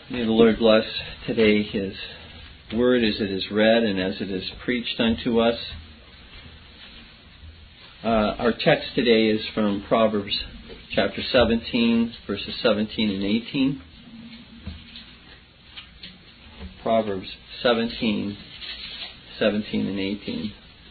May the Lord bless today His Word as it is read and as it is preached unto us. Our text today is from Proverbs chapter 17, verses 17 and 18. Proverbs 17, 17 and 18.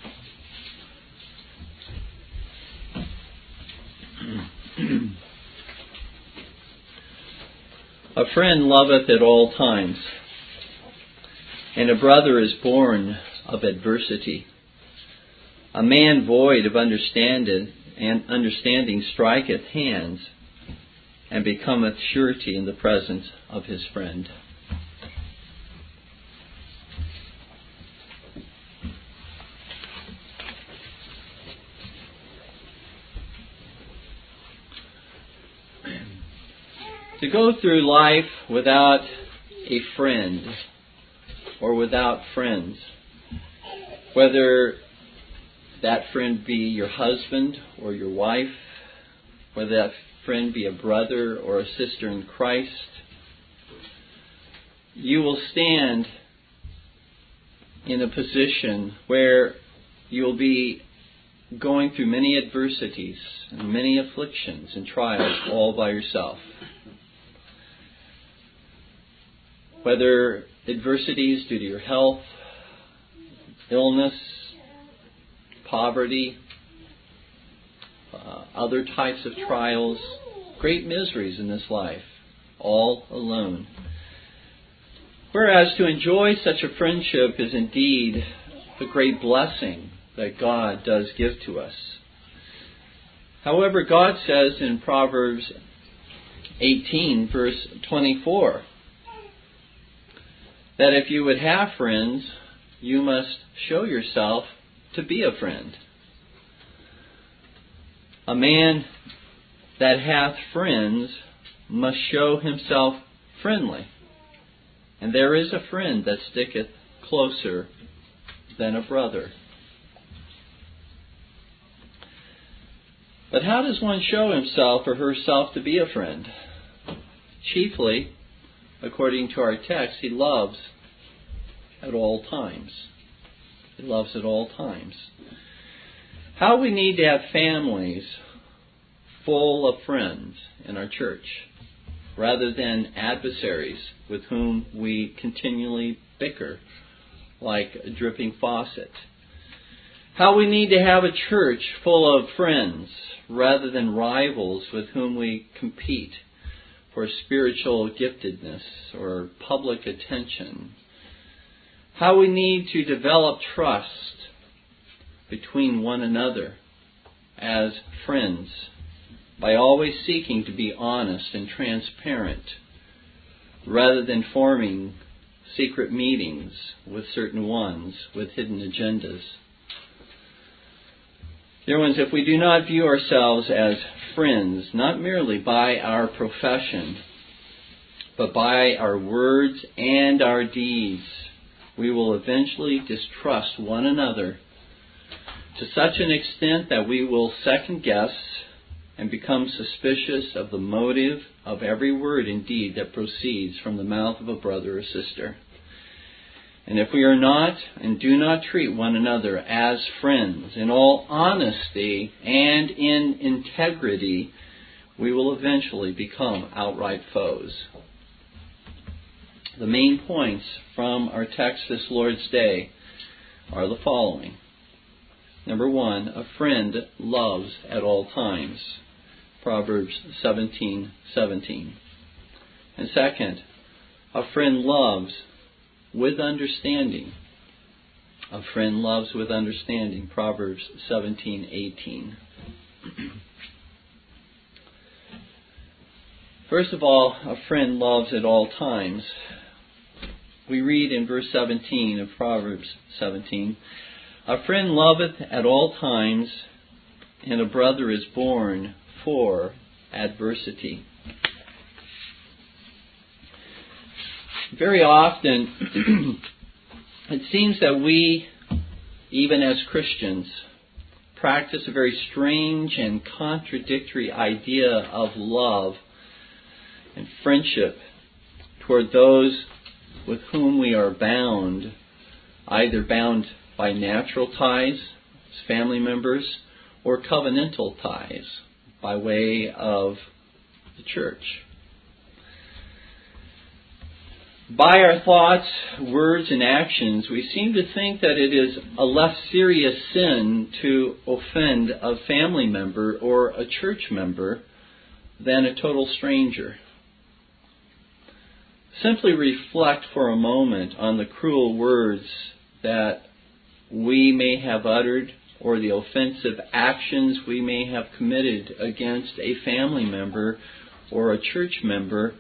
A friend loveth at all times, and a brother is born of adversity. A man void of understanding striketh hands, and becometh surety in the presence of his friend. To go through life without a friend or without friends, whether that friend be your husband or your wife, whether that friend be a brother or a sister in Christ, you will stand in a position where you will be going through many adversities and many afflictions and trials all by yourself. Whether adversities due to your health, illness, poverty, other types of trials, great miseries in this life, all alone. Whereas to enjoy such a friendship is indeed a great blessing that God does give to us. However, God says in Proverbs 18, verse 24, that if you would have friends, you must show yourself to be a friend. A man that hath friends must show himself friendly. And there is a friend that sticketh closer than a brother. But how does one show himself or herself to be a friend? Chiefly, according to our text, he loves at all times. He loves at all times. How we need to have families full of friends in our church, rather than adversaries with whom we continually bicker like a dripping faucet. How we need to have a church full of friends, rather than rivals with whom we compete for spiritual giftedness or public attention. How we need to develop trust between one another as friends by always seeking to be honest and transparent rather than forming secret meetings with certain ones with hidden agendas. Dear ones, if we do not view ourselves as friends, not merely by our profession, but by our words and our deeds, we will eventually distrust one another to such an extent that we will second guess and become suspicious of the motive of every word and deed that proceeds from the mouth of a brother or sister. And if we are not and do not treat one another as friends in all honesty and in integrity, we will eventually become outright foes. The main points from our text this Lord's Day are the following. Number 1, a friend loves at all times. Proverbs 17:17. And second, a friend loves with understanding. A friend loves with understanding. Proverbs 17:18. First of all, a friend loves at all times. We read in verse 17 of Proverbs 17, a friend loveth at all times, and a brother is born for adversity. Very often, it seems that we, even as Christians, practice a very strange and contradictory idea of love and friendship toward those with whom we are bound, either bound by natural ties as family members or covenantal ties by way of the church. By our thoughts, words, and actions, we seem to think that it is a less serious sin to offend a family member or a church member than a total stranger. Simply reflect for a moment on the cruel words that we may have uttered or the offensive actions we may have committed against a family member or a church member,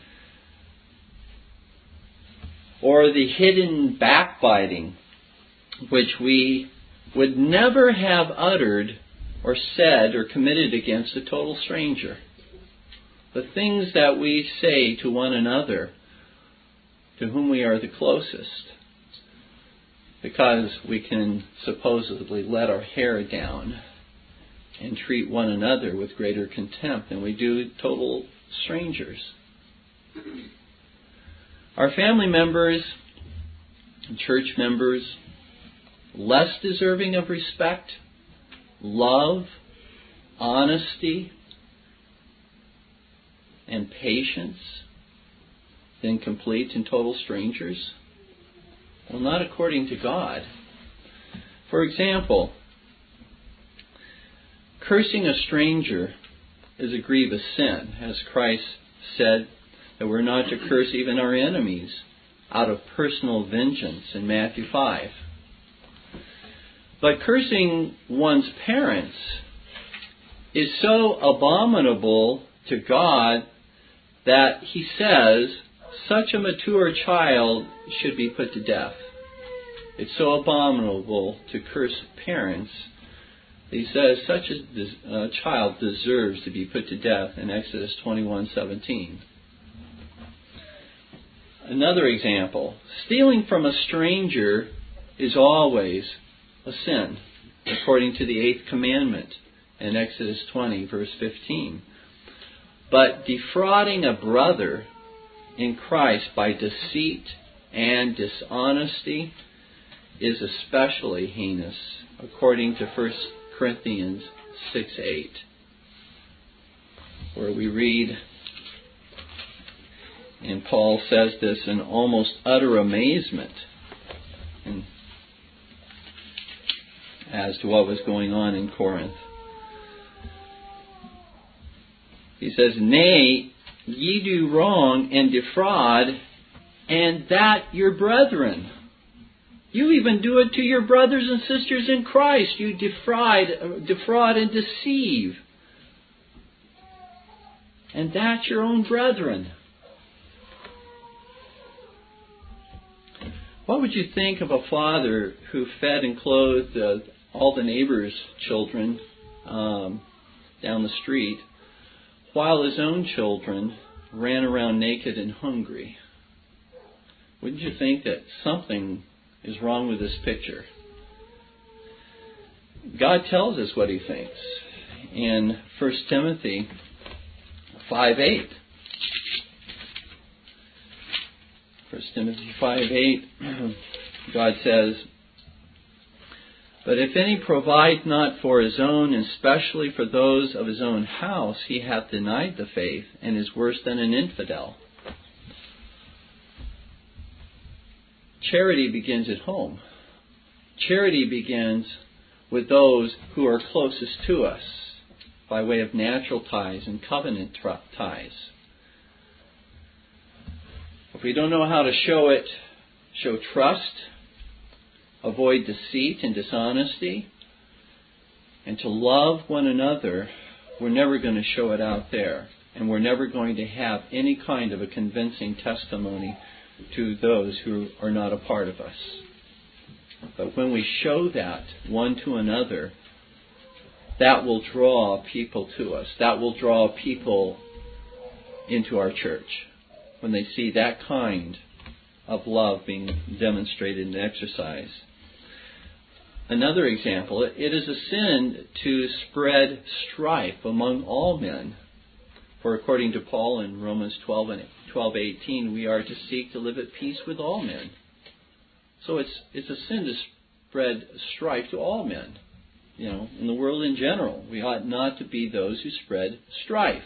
or the hidden backbiting which we would never have uttered or said or committed against a total stranger. The things that we say to one another, to whom we are the closest, because we can supposedly let our hair down and treat one another with greater contempt than we do total strangers. Are family members and church members less deserving of respect, love, honesty, and patience than complete and total strangers? Well, not according to God. For example, cursing a stranger is a grievous sin, as Christ said that we're not to curse even our enemies out of personal vengeance in Matthew 5. But cursing one's parents is so abominable to God that He says such a mature child should be put to death. It's so abominable to curse parents. He says such a child deserves to be put to death in Exodus 21:17. Another example, stealing from a stranger is always a sin, according to the 8th commandment in Exodus 20, verse 15. But defrauding a brother in Christ by deceit and dishonesty is especially heinous, according to 1 Corinthians 6:8, where we read, and Paul says this in almost utter amazement as to what was going on in Corinth. He says, "Nay, ye do wrong and defraud, and that your brethren." You even do it to your brothers and sisters in Christ. You defraud and deceive. And that your own brethren. What would you think of a father who fed and clothed all the neighbors' children down the street, while his own children ran around naked and hungry? Wouldn't you think that something is wrong with this picture? God tells us what He thinks in 1 Timothy 5:8. 1 Timothy 5:8, God says, "But if any provide not for his own, and especially for those of his own house, he hath denied the faith, and is worse than an infidel." Charity begins at home. Charity begins with those who are closest to us by way of natural ties and covenant ties. If we don't know how to show it, show trust, avoid deceit and dishonesty, and to love one another, we're never going to show it out there. And we're never going to have any kind of a convincing testimony to those who are not a part of us. But when we show that one to another, that will draw people to us. That will draw people into our church when they see that kind of love being demonstrated and exercised. Another example, it is a sin to spread strife among all men For according to Paul in Romans 12:18, we are to seek to live at peace with all men. So it's a sin to spread strife to all men. In the world in general, we ought not to be those who spread strife.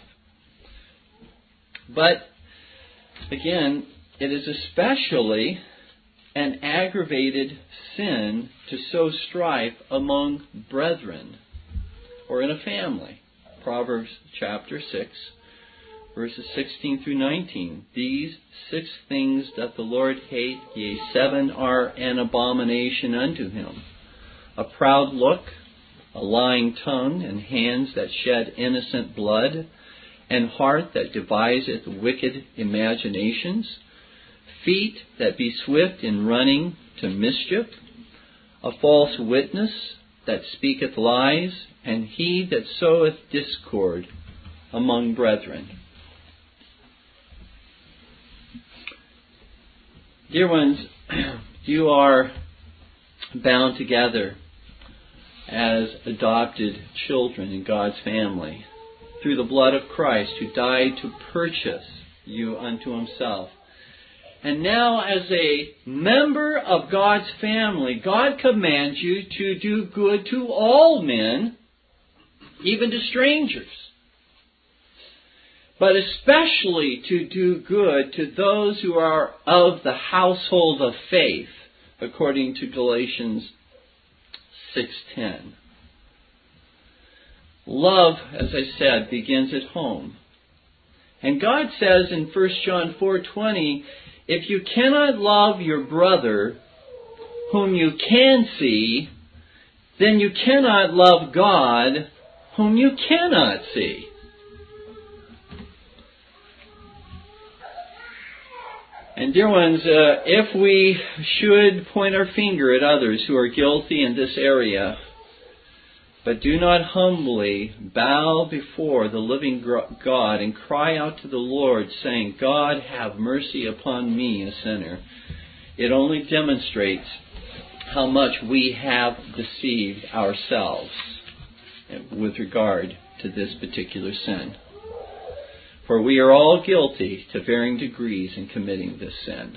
But again, it is especially an aggravated sin to sow strife among brethren or in a family. Proverbs chapter 6, verses 16 through 19. These 6 things doth the Lord hate, yea, 7 are an abomination unto him. A proud look, a lying tongue, and hands that shed innocent blood, and heart that deviseth wicked imaginations, feet that be swift in running to mischief, a false witness that speaketh lies, and he that soweth discord among brethren. Dear ones, you are bound together as adopted children in God's family through the blood of Christ, who died to purchase you unto himself. And now, as a member of God's family, God commands you to do good to all men, even to strangers, but especially to do good to those who are of the household of faith, according to Galatians 6:10. Love, as I said, begins at home. And God says in 1 John 4:20, if you cannot love your brother whom you can see, then you cannot love God whom you cannot see. And dear ones, if we should point our finger at others who are guilty in this area, but do not humbly bow before the living God and cry out to the Lord, saying, God, have mercy upon me, a sinner, it only demonstrates how much we have deceived ourselves with regard to this particular sin. For we are all guilty to varying degrees in committing this sin.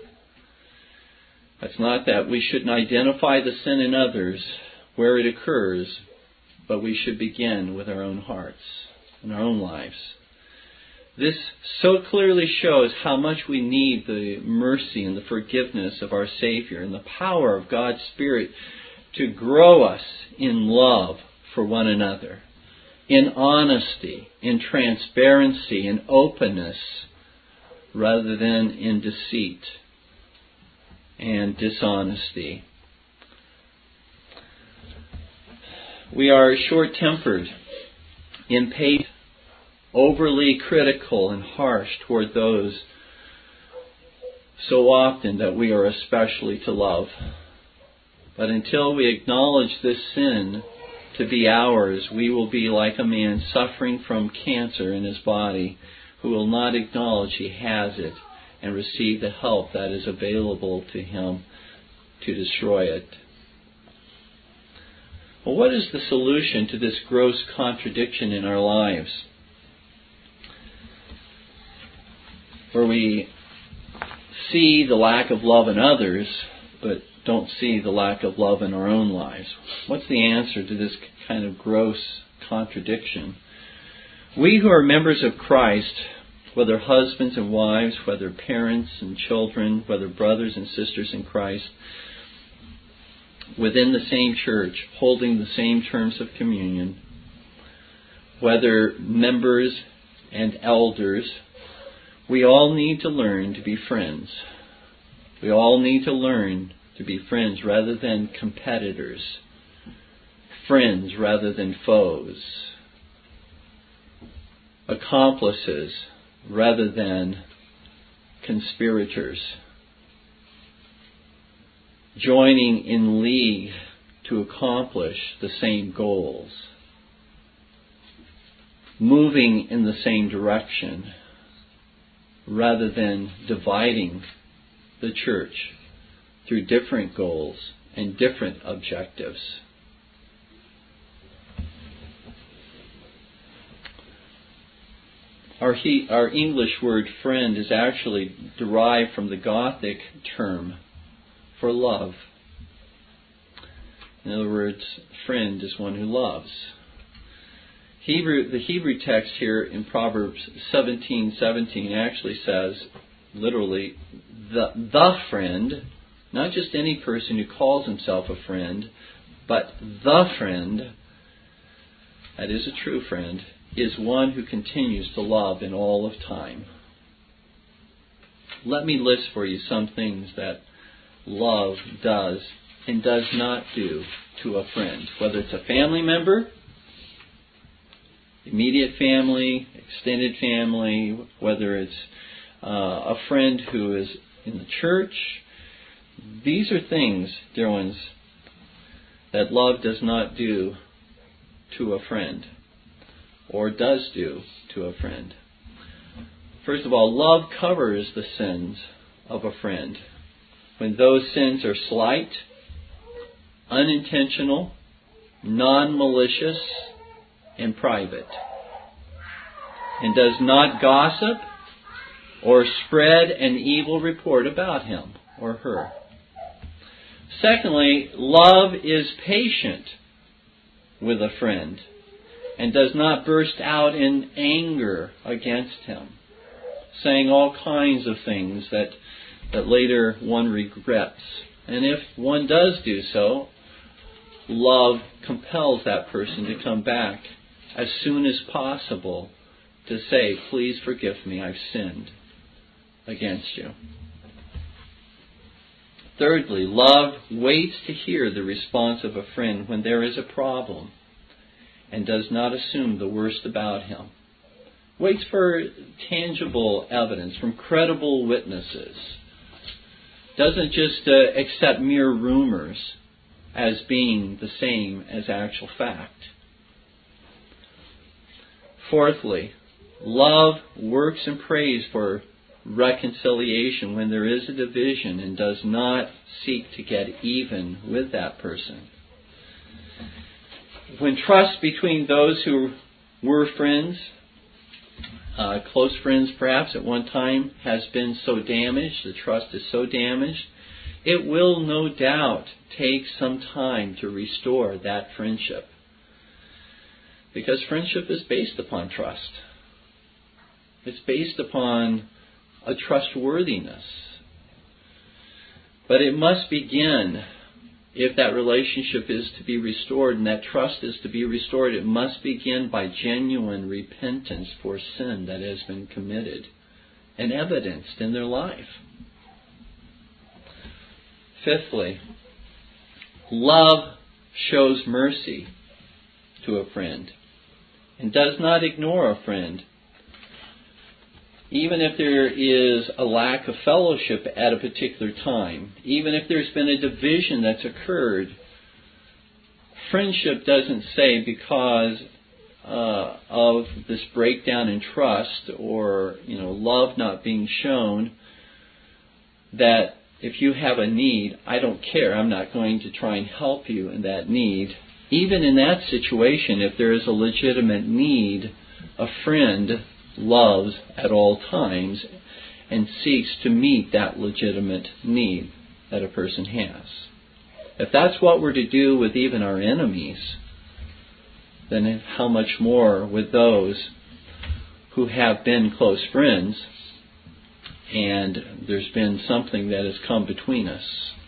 It's not that we shouldn't identify the sin in others where it occurs, but we should begin with our own hearts and our own lives. This so clearly shows how much we need the mercy and the forgiveness of our Savior and the power of God's Spirit to grow us in love for one another, in honesty, in transparency, in openness, rather than in deceit and dishonesty. We are short-tempered, impatient, overly critical and harsh toward those so often that we are especially to love. But until we acknowledge this sin to be ours, we will be like a man suffering from cancer in his body who will not acknowledge he has it and receive the help that is available to him to destroy it. Well, what is the solution to this gross contradiction in our lives, where we see the lack of love in others, but don't see the lack of love in our own lives? What's the answer to this kind of gross contradiction? We who are members of Christ, whether husbands and wives, whether parents and children, whether brothers and sisters in Christ, within the same church, holding the same terms of communion, whether members and elders, we all need to learn to be friends. We all need to learn to be friends rather than competitors, friends rather than foes, accomplices rather than conspirators, joining in league to accomplish the same goals, moving in the same direction, rather than dividing the church through different goals and different objectives. Our English word friend is actually derived from the Gothic term for love. In other words, friend is one who loves. The Hebrew text here in Proverbs 17:17 actually says, literally, the friend, not just any person who calls himself a friend, but the friend, that is a true friend, is one who continues to love in all of time. Let me list for you some things that love does and does not do to a friend, whether it's a family member, immediate family, extended family, whether it's a friend who is in the church. These are things, dear ones, that love does not do to a friend, or does do to a friend. First of all, love covers the sins of a friend. When those sins are slight, unintentional, non-malicious, and private, and does not gossip or spread an evil report about him or her. Secondly, love is patient with a friend and does not burst out in anger against him, saying all kinds of things that later one regrets. And if one does do so, love compels that person to come back as soon as possible to say, please forgive me, I've sinned against you. Thirdly, love waits to hear the response of a friend when there is a problem and does not assume the worst about him. Waits for tangible evidence from credible witnesses. Doesn't just accept mere rumors as being the same as actual fact. Fourthly, love works and prays for reconciliation when there is a division and does not seek to get even with that person. When trust between those who were friends, close friends perhaps at one time, has been so damaged, the trust is so damaged, it will no doubt take some time to restore that friendship. Because friendship is based upon trust. It's based upon a trustworthiness. But it must begin, if that relationship is to be restored and that trust is to be restored, it must begin by genuine repentance for sin that has been committed and evidenced in their life. Fifthly, love shows mercy to a friend and does not ignore a friend. Even if there is a lack of fellowship at a particular time, even if there's been a division that's occurred, friendship doesn't say because of this breakdown in trust or love not being shown that if you have a need, I don't care, I'm not going to try and help you in that need. Even in that situation, if there is a legitimate need, a friend loves at all times and seeks to meet that legitimate need that a person has. If that's what we're to do with even our enemies, then how much more with those who have been close friends and there's been something that has come between us.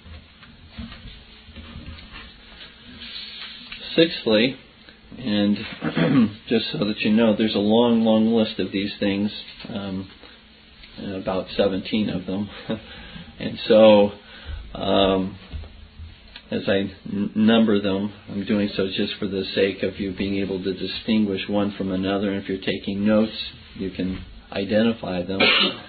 Sixthly, and just so that you know, there's a long, long list of these things, about 17 of them. And so, as I number them, I'm doing so just for the sake of you being able to distinguish one from another. And if you're taking notes, you can identify them.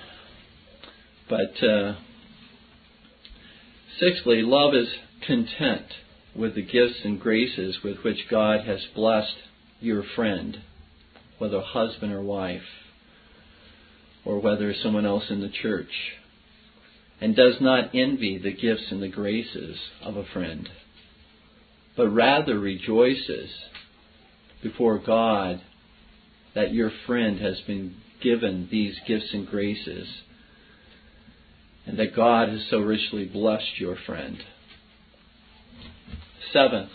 But sixthly, love is content with the gifts and graces with which God has blessed your friend, whether husband or wife, or whether someone else in the church, and does not envy the gifts and the graces of a friend, but rather rejoices before God that your friend has been given these gifts and graces, and that God has so richly blessed your friend. Seventh,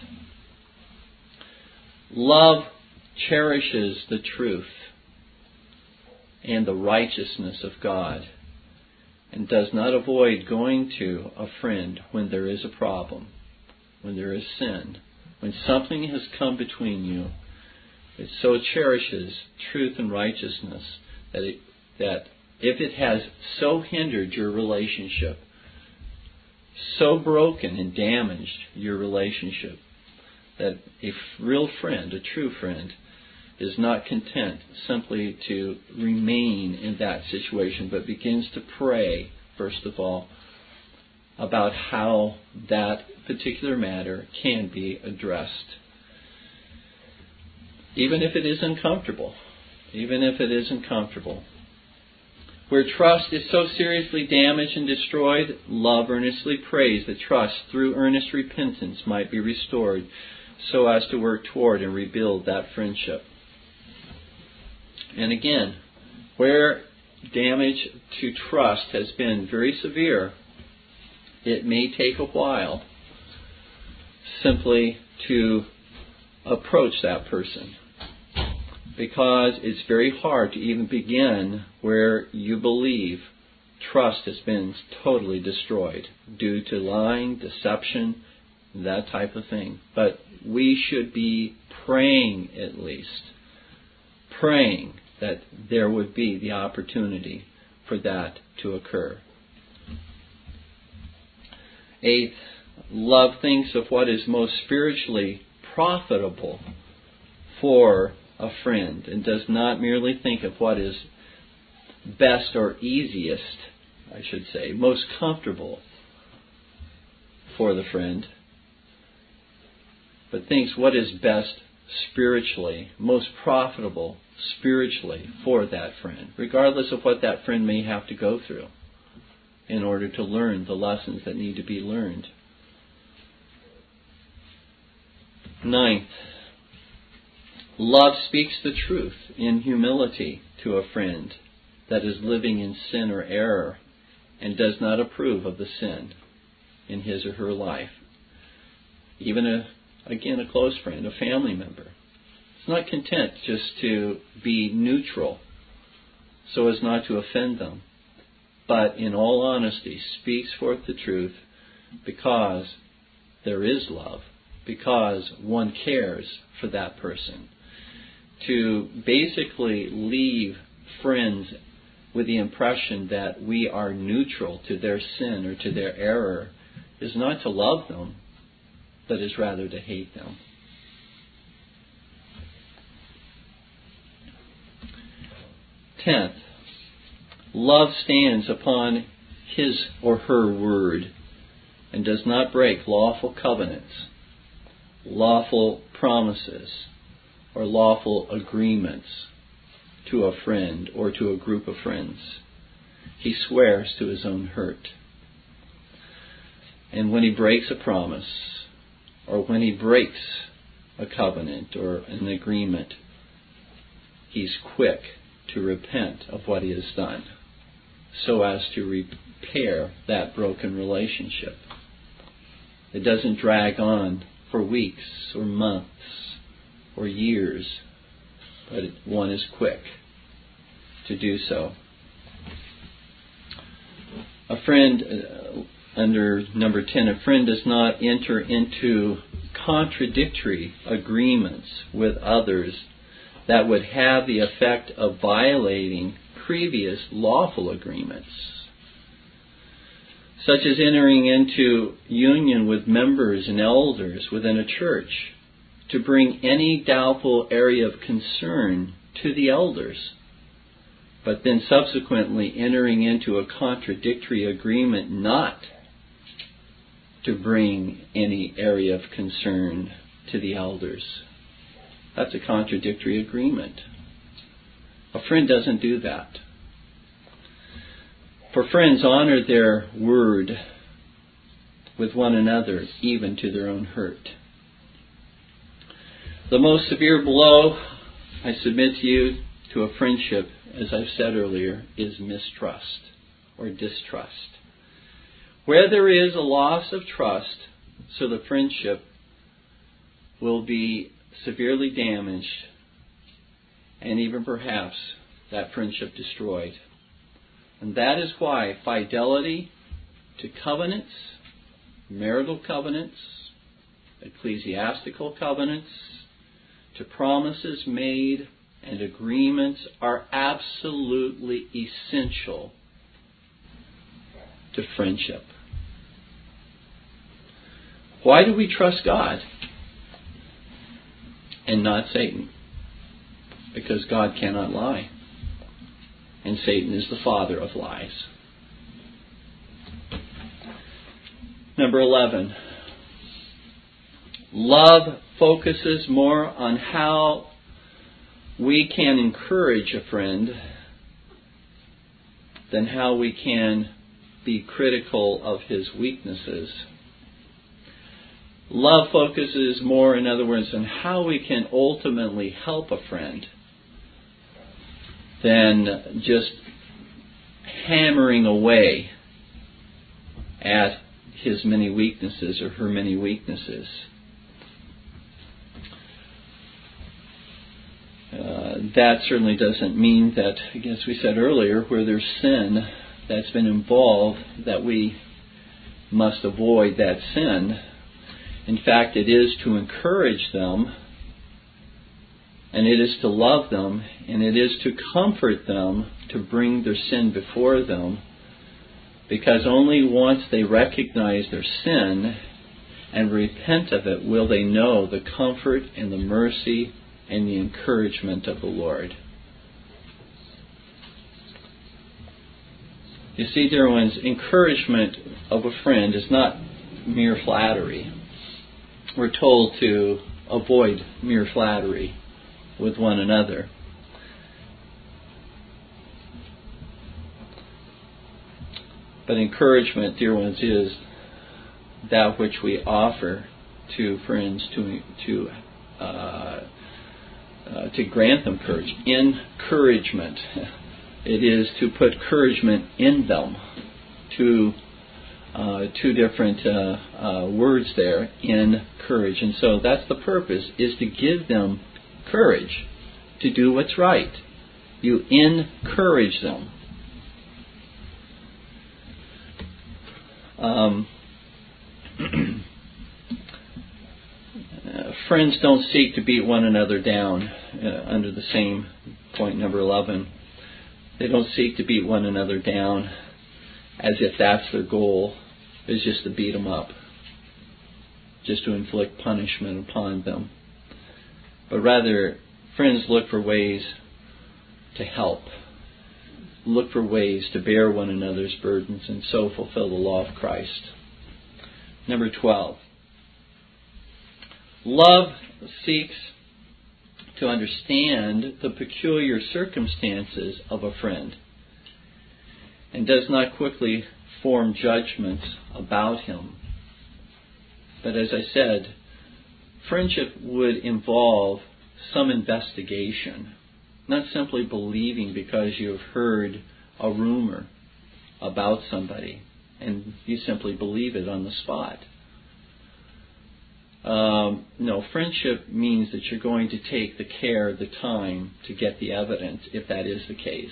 love cherishes the truth and the righteousness of God, and does not avoid going to a friend when there is a problem, when there is sin, when something has come between you. It so cherishes truth and righteousness that if it has so hindered your relationship, so broken and damaged your relationship, that a real friend, a true friend, is not content simply to remain in that situation, but begins to pray, first of all, about how that particular matter can be addressed. Even if it is uncomfortable. Even if it is uncomfortable. Where trust is so seriously damaged and destroyed, love earnestly prays that trust through earnest repentance might be restored, so as to work toward and rebuild that friendship. And again, where damage to trust has been very severe, it may take a while simply to approach that person, because it's very hard to even begin where you believe trust has been totally destroyed due to lying, deception, that type of thing. But we should be praying, at least, praying that there would be the opportunity for that to occur. Eighth, love thinks of what is most spiritually profitable for a friend, and does not merely think of what is best or easiest, I should say, most comfortable for the friend, but thinks what is best spiritually, most profitable spiritually for that friend, regardless of what that friend may have to go through in order to learn the lessons that need to be learned. Ninth, love speaks the truth in humility to a friend that is living in sin or error and does not approve of the sin in his or her life. Even a close friend, a family member. It's not content just to be neutral so as not to offend them, but in all honesty speaks forth the truth because there is love, because one cares for that person. To basically leave friends with the impression that we are neutral to their sin or to their error is not to love them, but is rather to hate them. Tenth, love stands upon his or her word and does not break lawful covenants, lawful promises, or lawful agreements to a friend or to a group of friends. He swears to his own hurt. And when he breaks a promise, or when he breaks a covenant or an agreement, he's quick to repent of what he has done, so as to repair that broken relationship. It doesn't drag on for weeks or months or years, but one is quick to do so. A friend, under number 10, a friend does not enter into contradictory agreements with others that would have the effect of violating previous lawful agreements, such as entering into union with members and elders within a church to bring any doubtful area of concern to the elders, but then subsequently entering into a contradictory agreement not to bring any area of concern to the elders. That's a contradictory agreement. A friend doesn't do that. For friends honor their word with one another, even to their own hurt. The most severe blow, I submit to you, to a friendship, as I've said earlier, is mistrust or distrust. Where there is a loss of trust, so the friendship will be severely damaged and even perhaps that friendship destroyed. And that is why fidelity to covenants, marital covenants, ecclesiastical covenants, to promises made and agreements are absolutely essential to friendship. Why do we trust God and not Satan? Because God cannot lie, and Satan is the father of lies. Number 11. Love focuses more on how we can encourage a friend than how we can be critical of his weaknesses. Love focuses more, in other words, on how we can ultimately help a friend than just hammering away at his many weaknesses or her many weaknesses. That certainly doesn't mean that, as we said earlier, where there's sin that's been involved, that we must avoid that sin. In fact, it is to encourage them, and it is to love them, and it is to comfort them, to bring their sin before them, because only once they recognize their sin and repent of it will they know the comfort and the mercy and the encouragement of the Lord. You see, dear ones, encouragement of a friend is not mere flattery. We're told to avoid mere flattery with one another. But encouragement, dear ones, is that which we offer to friends to grant them courage. Encouragement. It is to put encouragement in them. Two different words there, encourage. And so that's the purpose, is to give them courage to do what's right. You encourage them. Friends don't seek to beat one another down under the same point, number 11. They don't seek to beat one another down as if that's their goal, is just to beat them up, just to inflict punishment upon them. But rather, friends look for ways to help, look for ways to bear one another's burdens and so fulfill the law of Christ. Number 12. Love seeks to understand the peculiar circumstances of a friend and does not quickly form judgments about him. But as I said, friendship would involve some investigation, not simply believing because you've heard a rumor about somebody and you simply believe it on the spot. No, friendship means that you're going to take the care, the time to get the evidence, if that is the case.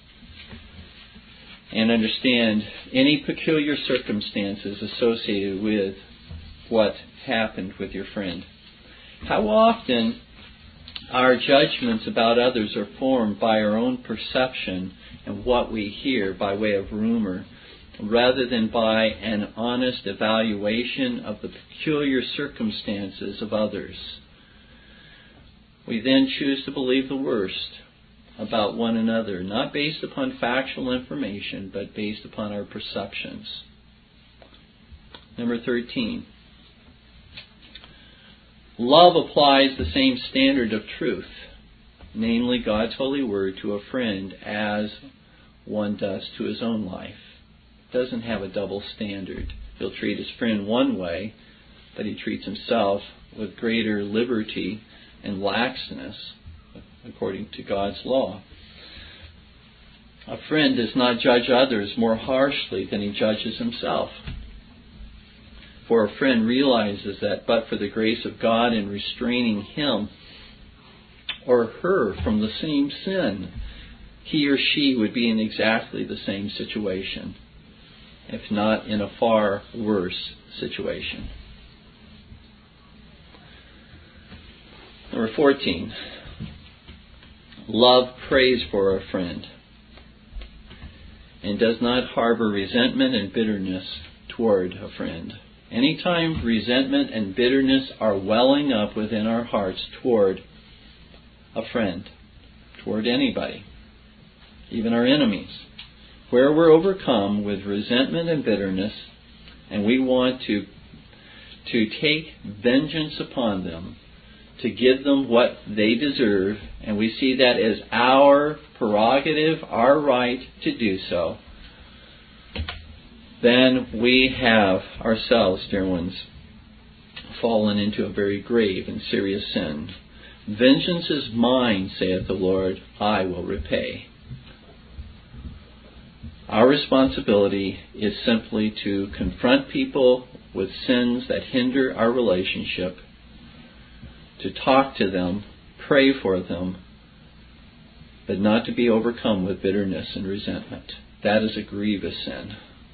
And understand any peculiar circumstances associated with what happened with your friend. How often our judgments about others are formed by our own perception and what we hear by way of rumor, rather than by an honest evaluation of the peculiar circumstances of others. We then choose to believe the worst about one another, not based upon factual information, but based upon our perceptions. Number 13. Love applies the same standard of truth, namely God's holy word, to a friend as one does to his own life. Doesn't have a double standard. He'll treat his friend one way, but he treats himself with greater liberty and laxness, according to God's law. A friend does not judge others more harshly than he judges himself. For a friend realizes that but for the grace of God in restraining him or her from the same sin, he or she would be in exactly the same situation, if not in a far worse situation. Number 14. Love prays for a friend and does not harbor resentment and bitterness toward a friend. Anytime resentment and bitterness are welling up within our hearts toward a friend, toward anybody, even our enemies, where we're overcome with resentment and bitterness, and we want to take vengeance upon them, to give them what they deserve, and we see that as our prerogative, our right to do so, then we have ourselves, dear ones, fallen into a very grave and serious sin. Vengeance is mine, saith the Lord, I will repay. Our responsibility is simply to confront people with sins that hinder our relationship, to talk to them, pray for them, but not to be overcome with bitterness and resentment. That is a grievous sin.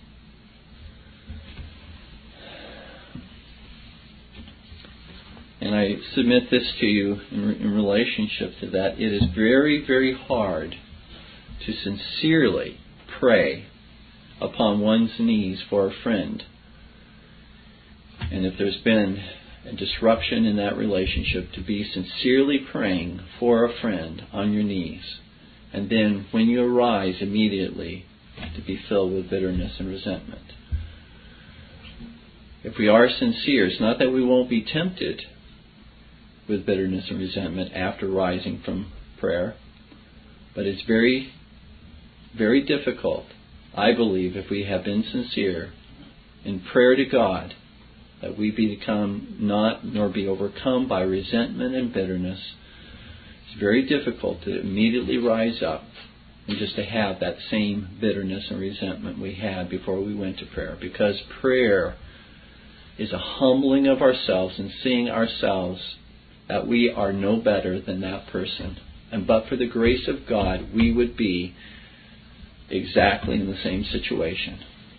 And I submit this to you in relationship to that. It is very, very hard to sincerely pray upon one's knees for a friend. And if there's been a disruption in that relationship, to be sincerely praying for a friend on your knees. And then when you arise immediately, to be filled with bitterness and resentment. If we are sincere, it's not that we won't be tempted with bitterness and resentment after rising from prayer, but it's very, very difficult, I believe, if we have been sincere in prayer to God, that we become not nor be overcome by resentment and bitterness. It's very difficult to immediately rise up and just to have that same bitterness and resentment we had before we went to prayer, because prayer is a humbling of ourselves and seeing ourselves that we are no better than that person. And but for the grace of God, we would be exactly in the same situation.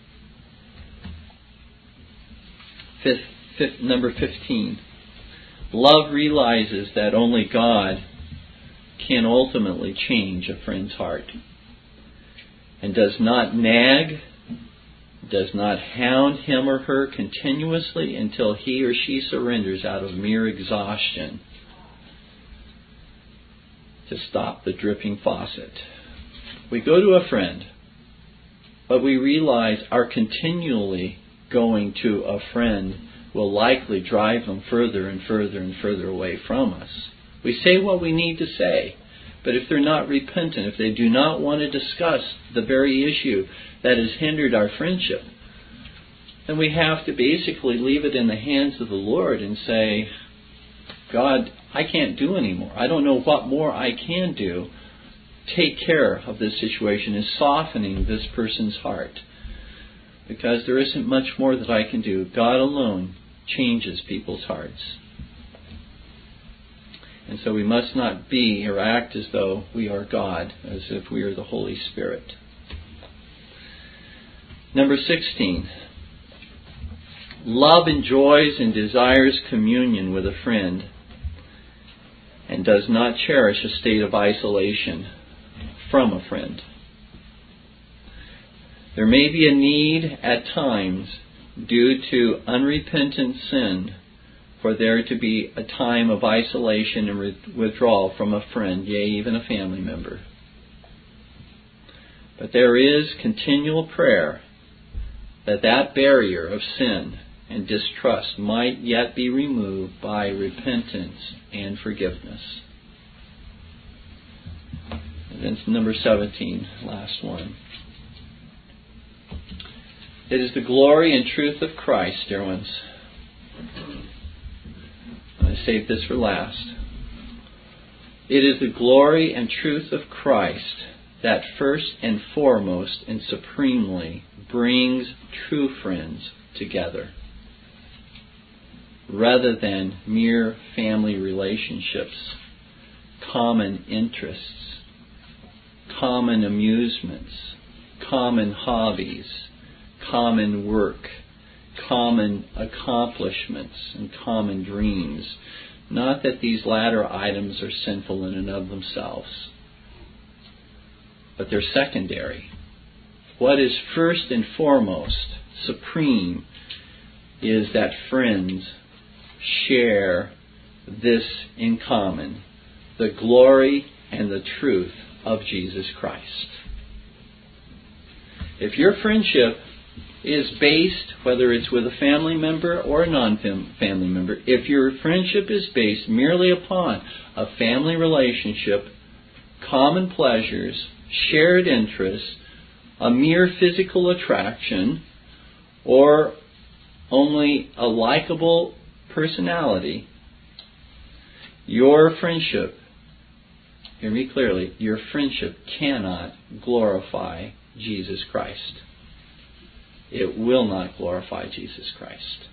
Number 15. Love realizes that only God can ultimately change a friend's heart, and does not nag, does not hound him or her continuously until he or she surrenders out of mere exhaustion to stop the dripping faucet. We go to a friend, but we realize our continually going to a friend will likely drive them further and further and further away from us. We say what we need to say, but if they're not repentant, if they do not want to discuss the very issue that has hindered our friendship, then we have to basically leave it in the hands of the Lord and say, God, I can't do anymore. I don't know what more I can do. Take care of this situation in softening this person's heart, because there isn't much more that I can do. God alone changes people's hearts. And so we must not be or act as though we are God, as if we are the Holy Spirit. Number 16. Love enjoys and desires communion with a friend and does not cherish a state of isolation from a friend. There may be a need at times, due to unrepentant sin, for there to be a time of isolation and withdrawal from a friend, yea, even a family member. But there is continual prayer that that barrier of sin and distrust might yet be removed by repentance and forgiveness. And then number 17, last one. It is the glory and truth of Christ, dear ones. I saved this for last. It is the glory and truth of Christ that first and foremost and supremely brings true friends together, rather than mere family relationships, common interests, common amusements, common hobbies, common work, common accomplishments, and common dreams. Not that these latter items are sinful in and of themselves, but they're secondary. What is first and foremost, supreme, is that friends share this in common, the glory and the truth of Jesus Christ. If your friendship is based, whether it's with a family member or a non-family member, if your friendship is based merely upon a family relationship, common pleasures, shared interests, a mere physical attraction, or only a likable personality, your friendship, hear me clearly, your friendship cannot glorify Jesus Christ. It will not glorify Jesus Christ.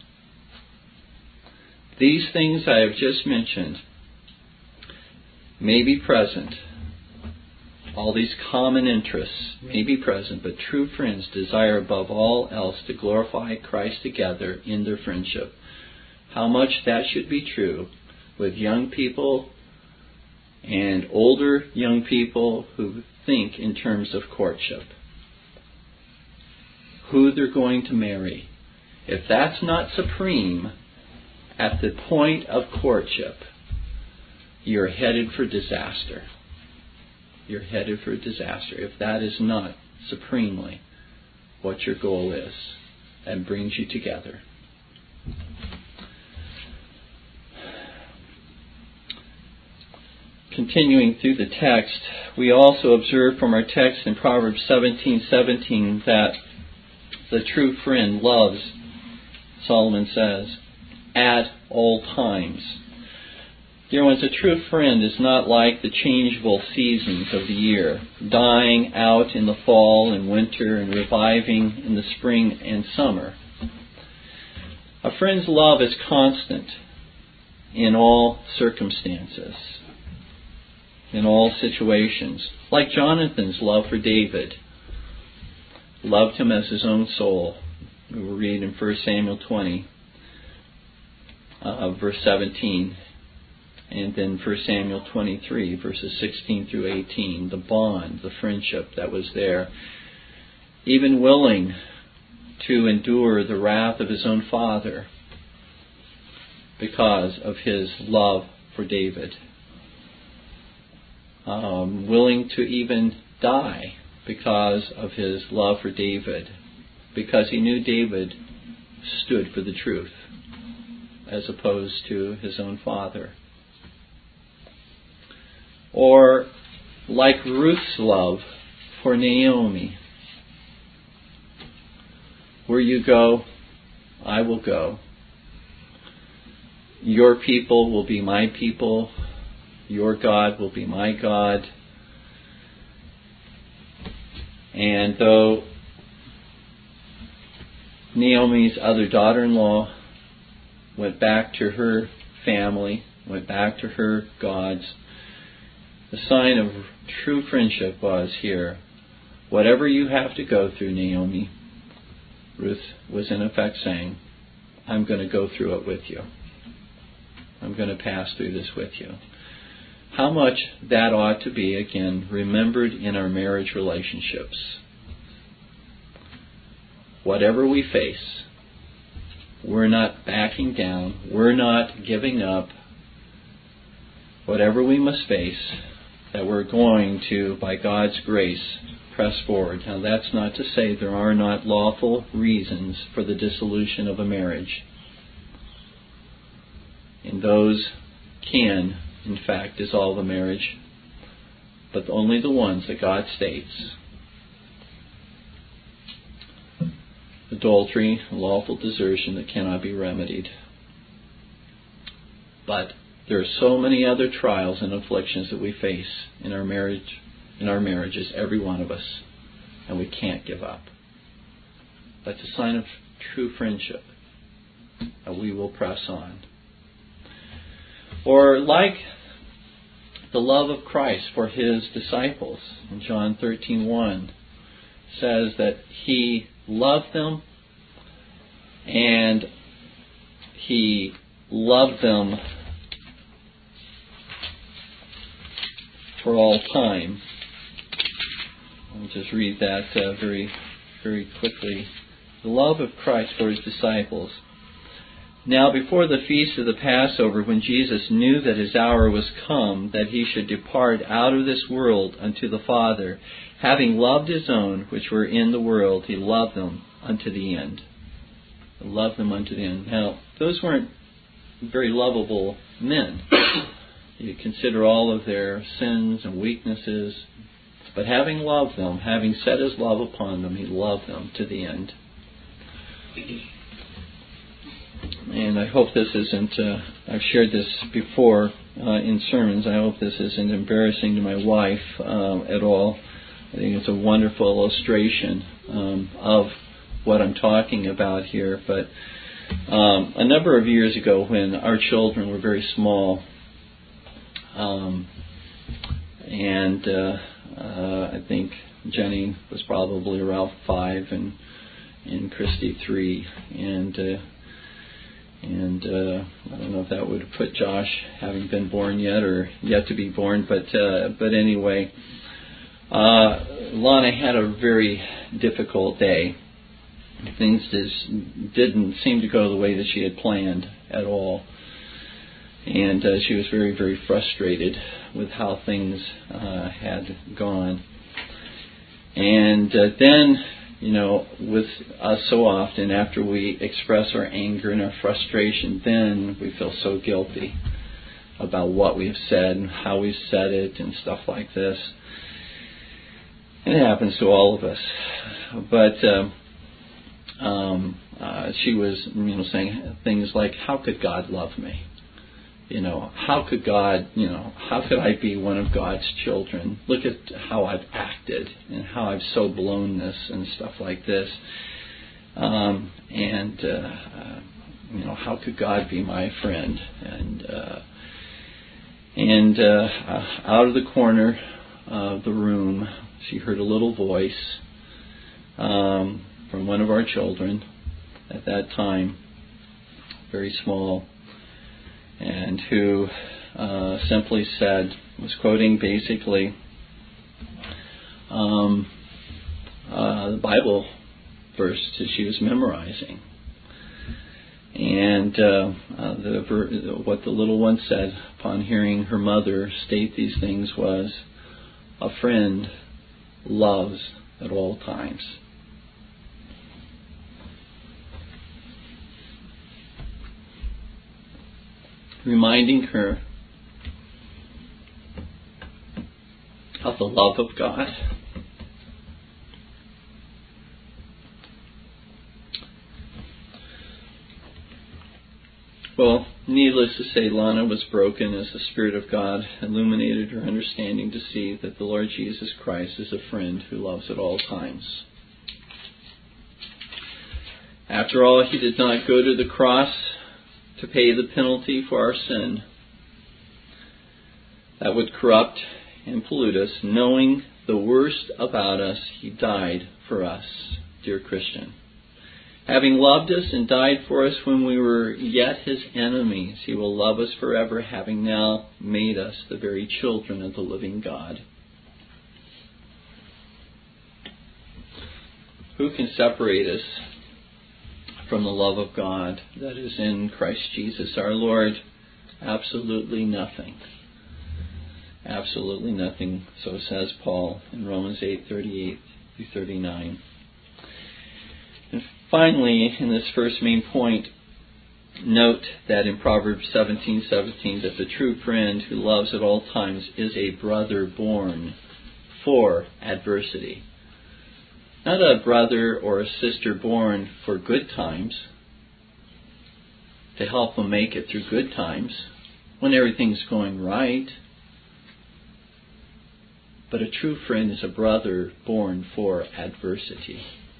These things I have just mentioned may be present. All these common interests may be present, but true friends desire above all else to glorify Christ together in their friendship. How much that should be true with young people and older young people who think in terms of courtship. Who they're going to marry. If that's not supreme at the point of courtship, you're headed for disaster. You're headed for disaster if that is not supremely what your goal is and brings you together. Continuing through the text, we also observe from our text in Proverbs 17:17 that the true friend loves, Solomon says, at all times. Dear ones, a true friend is not like the changeable seasons of the year, dying out in the fall and winter and reviving in the spring and summer. A friend's love is constant in all circumstances, in all situations. Like Jonathan's love for David. Loved him as his own soul. We will read in 1 Samuel 20, verse 17. And then 1 Samuel 23, verses 16 through 18. The bond, the friendship that was there. Even willing to endure the wrath of his own father because of his love for David. Willing to even die because of his love for David, because he knew David stood for the truth as opposed to his own father. Or like Ruth's love for Naomi. Where you go, I will go. Your people will be my people. Your God will be my God. And though Naomi's other daughter-in-law went back to her family, went back to her gods, the sign of true friendship was here. Whatever you have to go through, Naomi, Ruth was in effect saying, I'm going to go through it with you. I'm going to pass through this with you. How much that ought to be, again, remembered in our marriage relationships. Whatever we face, we're not backing down. We're not giving up. Whatever we must face, that we're going to, by God's grace, press forward. Now, that's not to say there are not lawful reasons for the dissolution of a marriage. And those can, in fact, dissolve a marriage, but only the ones that God states. Adultery, lawful desertion that cannot be remedied. But There are so many other trials and afflictions that we face in our marriages, every one of us, and we can't give up. That's a sign of true friendship, that we will press on. Or like the love of Christ for His disciples in John 13:1 says that He loved them and He loved them for all time. I'll just read that very, very quickly. The love of Christ for His disciples. Now before the feast of the Passover, when Jesus knew that His hour was come, that He should depart out of this world unto the Father, having loved His own which were in the world, He loved them unto the end. He loved them unto the end. Now, those weren't very lovable men. You consider all of their sins and weaknesses, but having loved them, having set His love upon them, He loved them to the end. And I hope this isn't, I've shared this before in sermons, I hope this isn't embarrassing to my wife at all. I think it's a wonderful illustration of what I'm talking about here. But a number of years ago when our children were very small, and I think Jenny was probably around 5 and Christy 3, and I don't know if that would have put Josh, having been born yet or yet to be born, but anyway, Lana had a very difficult day. Things just didn't seem to go the way that she had planned at all. And she was very, very frustrated with how things had gone. And then, with us so often, after we express our anger and our frustration, then we feel so guilty about what we've said and how we've said it and stuff like this. And it happens to all of us. But she was, saying things like, how could God love me? How could God, how could I be one of God's children? Look at how I've acted and how I've so blown this and stuff like this. How could God be my friend? And out of the corner of the room, she heard a little voice from one of our children at that time, very small, and who simply said, was quoting basically the Bible verse that she was memorizing. And what the little one said upon hearing her mother state these things was, a friend loves at all times. Reminding her of the love of God. Well, needless to say, Lana was broken as the Spirit of God illuminated her understanding to see that the Lord Jesus Christ is a friend who loves at all times. After all, He did not go to the cross to pay the penalty for our sin that would corrupt and pollute us. Knowing the worst about us, He died for us, dear Christian. Having loved us and died for us when we were yet His enemies, He will love us forever, having now made us the very children of the living God. Who can separate us from the love of God that is in Christ Jesus our Lord? Absolutely nothing. Absolutely nothing. So says Paul in Romans 8:38 through 39. And finally, in this first main point, note that in Proverbs 17:17 that the true friend who loves at all times is a brother born for adversity. Not a brother or a sister born for good times, to help them make it through good times when everything's going right. But a true friend is a brother born for adversity.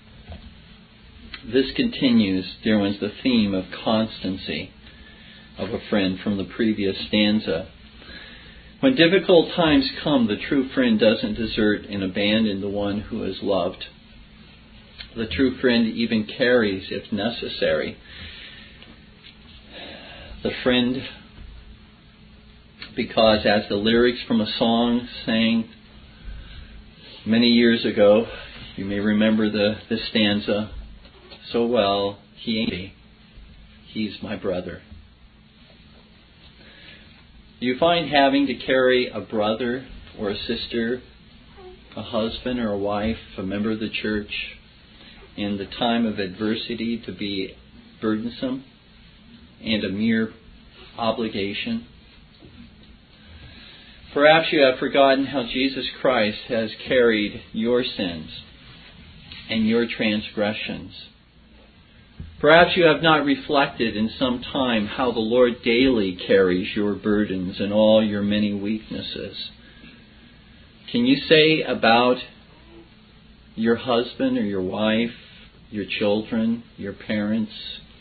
This continues, dear ones, the theme of constancy of a friend from the previous stanza. When difficult times come, the true friend doesn't desert and abandon the one who is loved. The true friend even carries, if necessary, the friend, because as the lyrics from a song sang many years ago, you may remember the stanza so well, he ain't me, he's my brother. You find having to carry a brother or a sister, a husband or a wife, a member of the church, in the time of adversity to be burdensome and a mere obligation? Perhaps you have forgotten how Jesus Christ has carried your sins and your transgressions. Perhaps you have not reflected in some time how the Lord daily carries your burdens and all your many weaknesses. Can you say about your husband or your wife, your children, your parents?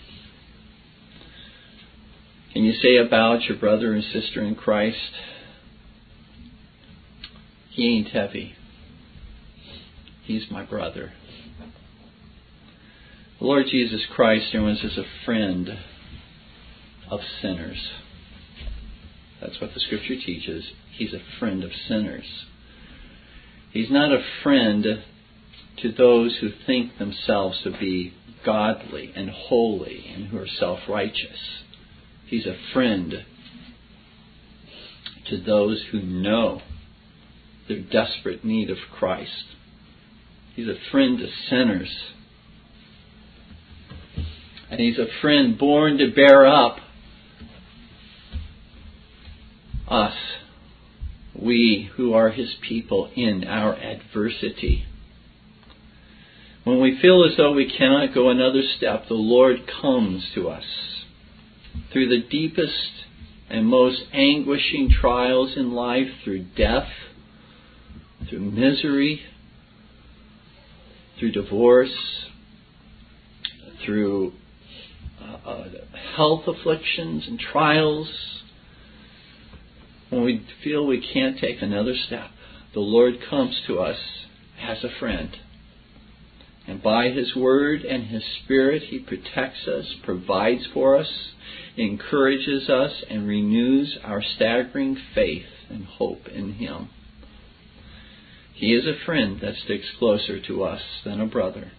Can you say about your brother and sister in Christ, he ain't heavy, he's my brother? The Lord Jesus Christ, dear ones, is a friend of sinners. That's what the Scripture teaches. He's a friend of sinners. He's not a friend to those who think themselves to be godly and holy and who are self-righteous. He's a friend to those who know their desperate need of Christ. He's a friend to sinners. And He's a friend born to bear up us, we who are His people, in our adversity. When we feel as though we cannot go another step, the Lord comes to us through the deepest and most anguishing trials in life, through death, through misery, through divorce, through health afflictions and trials. When we feel we can't take another step, the Lord comes to us as a friend. And by His Word and His Spirit, He protects us, provides for us, encourages us, and renews our staggering faith and hope in Him. He is a friend that sticks closer to us than a brother.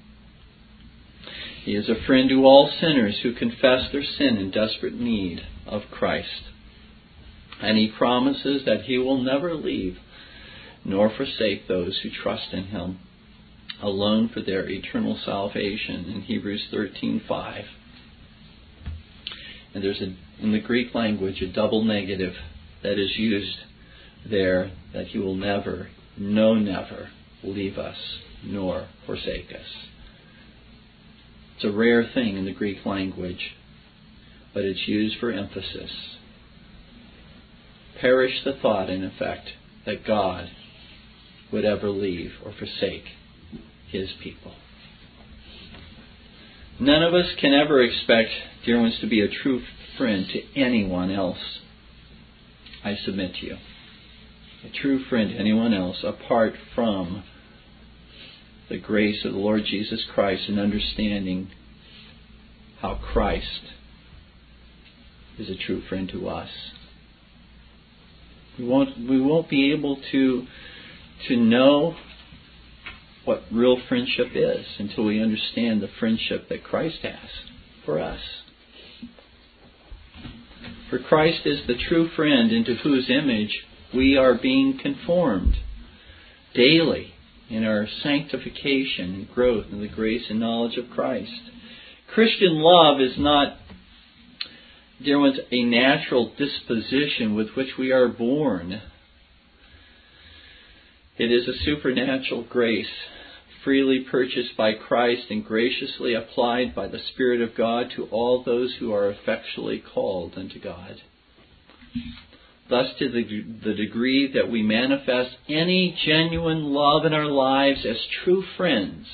He is a friend to all sinners who confess their sin and desperate need of Christ. And He promises that He will never leave nor forsake those who trust in Him alone for their eternal salvation, in Hebrews 13:5. And there's in the Greek language a double negative that is used there, that He will never, no never, leave us nor forsake us. It's a rare thing in the Greek language, but it's used for emphasis. Perish the thought, in effect, that God would ever leave or forsake His people. None of us can ever expect, dear ones, to be a true friend to anyone else. I submit to you. A true friend to anyone else apart from the grace of the Lord Jesus Christ and understanding how Christ is a true friend to us. We won't be able to know what real friendship is until we understand the friendship that Christ has for us. For Christ is the true friend into whose image we are being conformed daily in our sanctification and growth in the grace and knowledge of Christ. Christian love is not, dear ones, a natural disposition with which we are born. It is a supernatural grace, freely purchased by Christ and graciously applied by the Spirit of God to all those who are effectually called unto God. Thus, to the degree that we manifest any genuine love in our lives as true friends,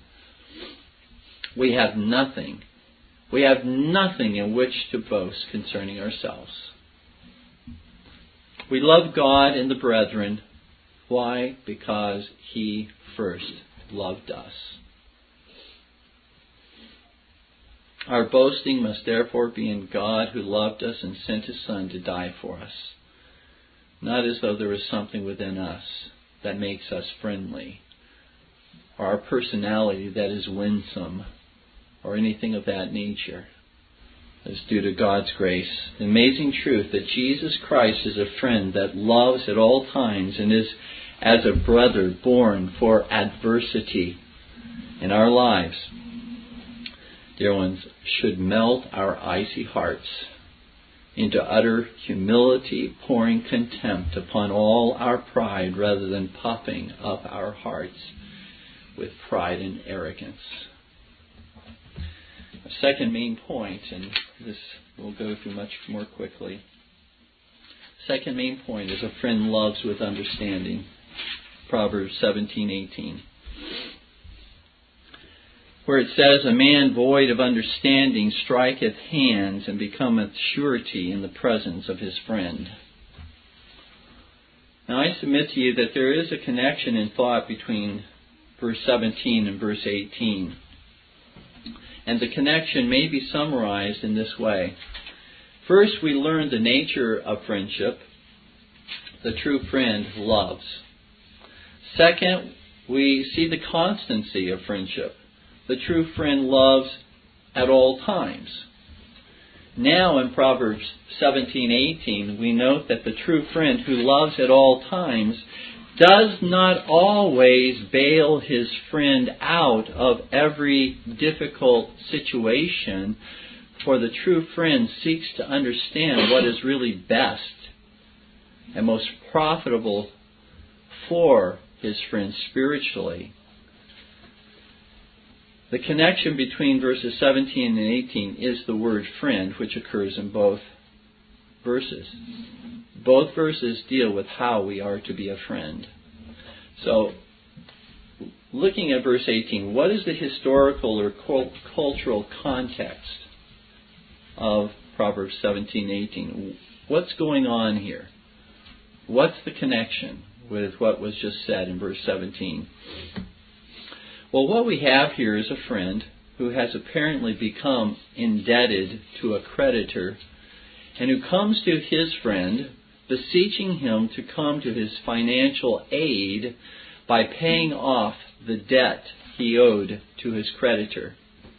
we have nothing in which to boast concerning ourselves. We love God and the brethren. Why? Because He first loved us. Our boasting must therefore be in God who loved us and sent His Son to die for us. Not as though there is something within us that makes us friendly, or our personality that is winsome, or anything of that nature. It's due to God's grace. The amazing truth that Jesus Christ is a friend that loves at all times and is as a brother born for adversity in our lives, dear ones, should melt our icy hearts into utter humility, pouring contempt upon all our pride rather than puffing up our hearts with pride and arrogance. A second main point, and this we'll go through much more quickly. Second main point is a friend loves with understanding. Proverbs 17:18. Where it says, a man void of understanding striketh hands and becometh surety in the presence of his friend. Now I submit to you that there is a connection in thought between verse 17 and verse 18. And the connection may be summarized in this way. First, we learn the nature of friendship. The true friend loves. Second, we see the constancy of friendship. The true friend loves at all times. Now in Proverbs 17:18, we note that the true friend who loves at all times does not always bail his friend out of every difficult situation, for the true friend seeks to understand what is really best and most profitable for his friend spiritually. The connection between verses 17 and 18 is the word friend, which occurs in both verses. Both verses deal with how we are to be a friend. So, looking at verse 18, what is the historical or cultural context of Proverbs 17:18? What's going on here? What's the connection with what was just said in verse 17? Well, what we have here is a friend who has apparently become indebted to a creditor and who comes to his friend beseeching him to come to his financial aid by paying off the debt he owed to his creditor.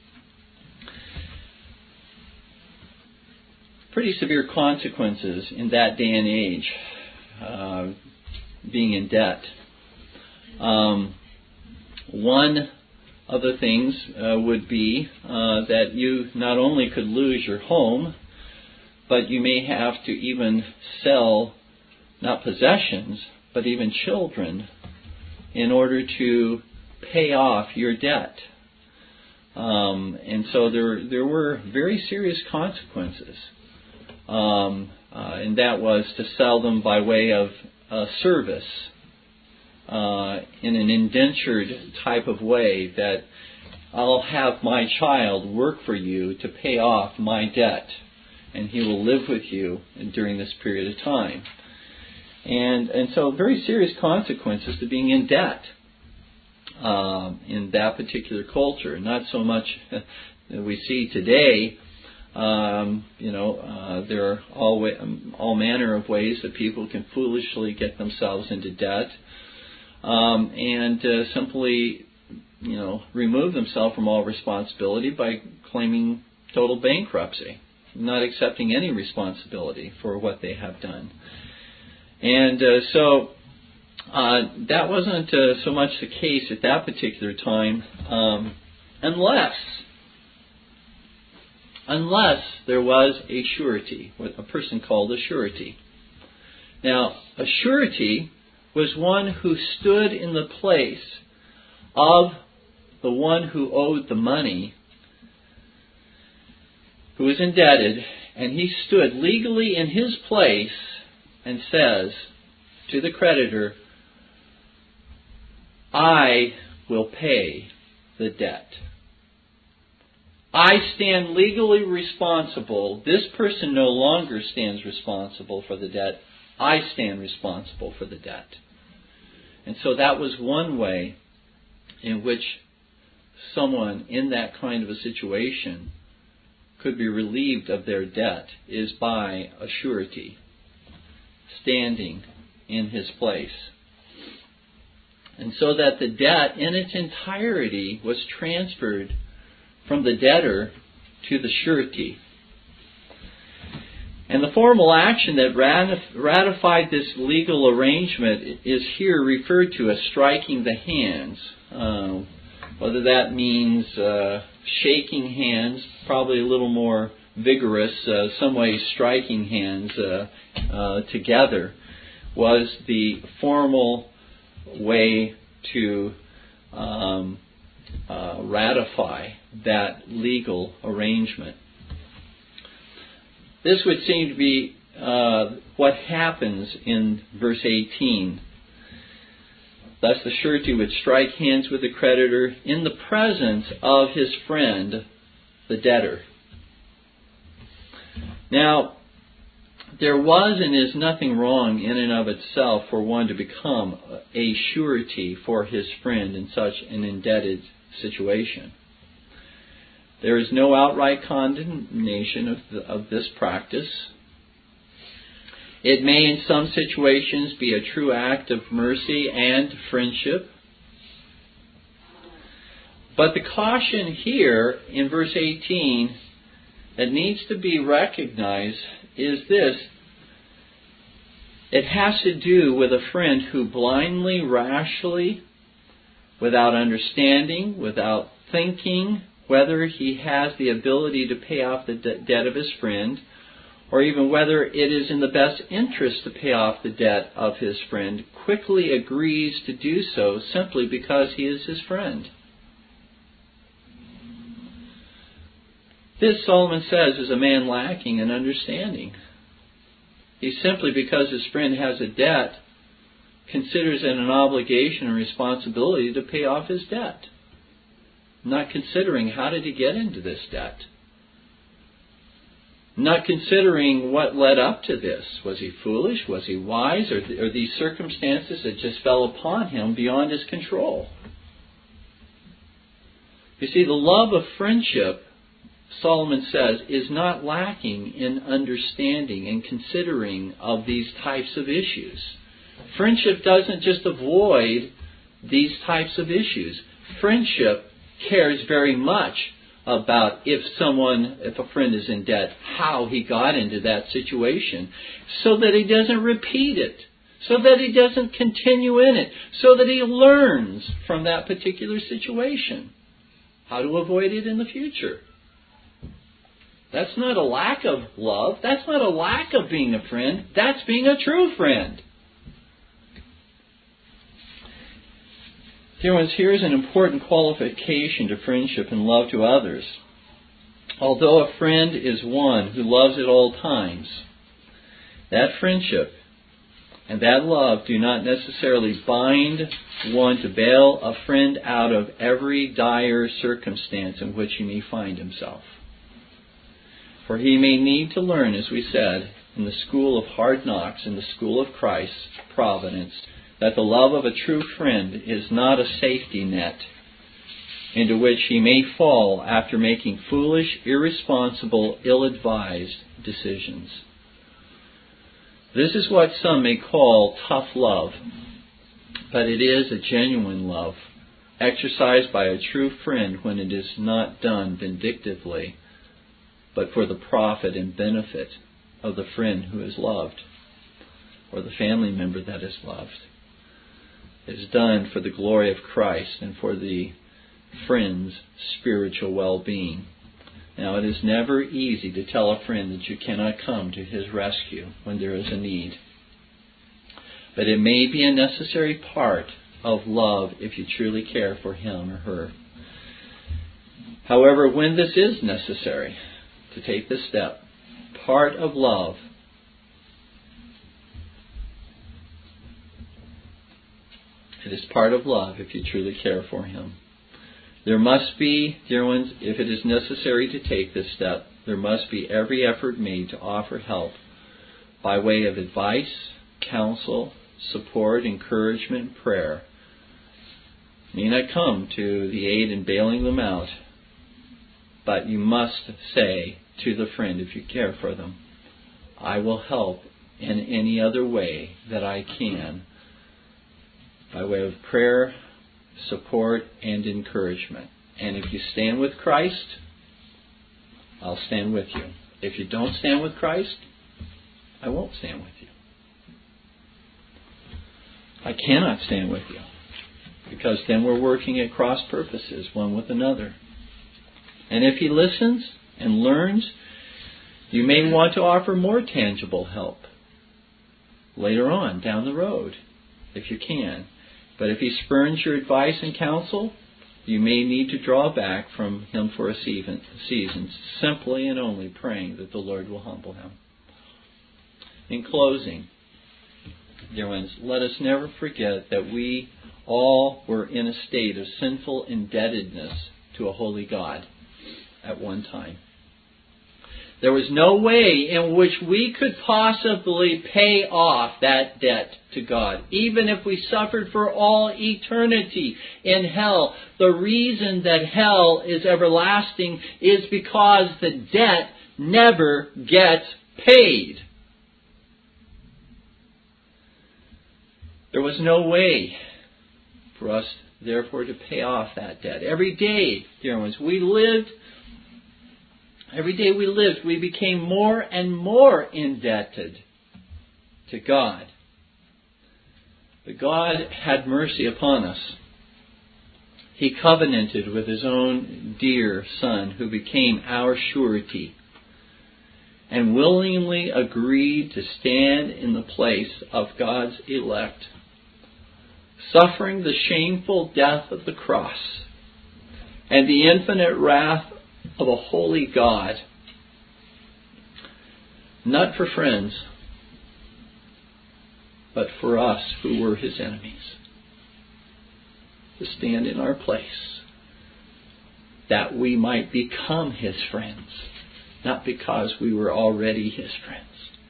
Pretty severe consequences in that day and age, being in debt. One of the things would be that you not only could lose your home, but you may have to even sell, not possessions, but even children in order to pay off your debt. And so there were very serious consequences. And that was to sell them by way of service in an indentured type of way, that I'll have my child work for you to pay off my debt, and he will live with you during this period of time. And so very serious consequences to being in debt in that particular culture. Not so much that we see today. There are all manner of ways that people can foolishly get themselves into debt and simply, remove themselves from all responsibility by claiming total bankruptcy, not accepting any responsibility for what they have done. And so that wasn't so much the case at that particular time, unless there was a surety, what a person called a surety. Now, a surety was one who stood in the place of the one who owed the money, who was indebted, And he stood legally in his place and says to the creditor, I will pay the debt. I stand legally responsible. This person no longer stands responsible for the debt. I stand responsible for the debt. And so that was one way in which someone in that kind of a situation could be relieved of their debt, is by a surety, standing in his place. And so that the debt in its entirety was transferred from the debtor to the surety. And the formal action that ratified this legal arrangement is here referred to as striking the hands. Whether that means shaking hands, probably a little more vigorous, some way striking hands together, was the formal way to ratify that legal arrangement. This would seem to be what happens in verse 18. Thus the surety would strike hands with the creditor in the presence of his friend, the debtor. Now, there was and is nothing wrong in and of itself for one to become a surety for his friend in such an indebted situation. There is no outright condemnation of this practice. It may in some situations be a true act of mercy and friendship. But the caution here in verse 18 that needs to be recognized is this. It has to do with a friend who blindly, rashly, without understanding, without thinking whether he has the ability to pay off the debt of his friend, or even whether it is in the best interest to pay off the debt of his friend, quickly agrees to do so simply because he is his friend. This, Solomon says, is a man lacking in understanding. He simply, because his friend has a debt, considers it an obligation and responsibility to pay off his debt, not considering how did he get into this debt. Not considering what led up to this. Was he foolish? Was he wise? Or these circumstances that just fell upon him beyond his control? You see, the love of friendship, Solomon says, is not lacking in understanding and considering of these types of issues. Friendship doesn't just avoid these types of issues. Friendship cares very much about if a friend is in debt, how he got into that situation, so that he doesn't repeat it, so that he doesn't continue in it, so that he learns from that particular situation how to avoid it in the future. That's not a lack of love. That's not a lack of being a friend. That's being a true friend. Dear ones, here's an important qualification to friendship and love to others. Although a friend is one who loves at all times, that friendship and that love do not necessarily bind one to bail a friend out of every dire circumstance in which he may find himself. For he may need to learn, as we said, in the school of hard knocks, in the school of Christ's providence, that the love of a true friend is not a safety net into which he may fall after making foolish, irresponsible, ill-advised decisions. This is what some may call tough love, but it is a genuine love, exercised by a true friend when it is not done vindictively, but for the profit and benefit of the friend who is loved, or the family member that is loved. It is done for the glory of Christ and for the friend's spiritual well-being. Now, it is never easy to tell a friend that you cannot come to his rescue when there is a need. But it may be a necessary part of love if you truly care for him or her. However, when this is necessary, to take this step, part of love. It is part of love if you truly care for him. There must be, dear ones, if it is necessary to take this step, there must be every effort made to offer help by way of advice, counsel, support, encouragement, and prayer. May not come to the aid in bailing them out, but you must say to the friend, if you care for them, I will help in any other way that I can, by way of prayer, support, and encouragement. And if you stand with Christ, I'll stand with you. If you don't stand with Christ, I won't stand with you. I cannot stand with you, because then we're working at cross purposes, one with another. And if he listens and learns, you may want to offer more tangible help later on, down the road, if you can. But if he spurns your advice and counsel, you may need to draw back from him for a season, simply and only praying that the Lord will humble him. In closing, dear ones, let us never forget that we all were in a state of sinful indebtedness to a holy God at one time. There was no way in which we could possibly pay off that debt to God, even if we suffered for all eternity in hell. The reason that hell is everlasting is because the debt never gets paid. There was no way for us, therefore, to pay off that debt. Every day, dear ones, we became more and more indebted to God. But God had mercy upon us. He covenanted with His own dear Son, who became our surety, and willingly agreed to stand in the place of God's elect, suffering the shameful death of the cross and the infinite wrath of a holy God, not for friends, but for us who were His enemies, to stand in our place, that we might become His friends, not because we were already His friends.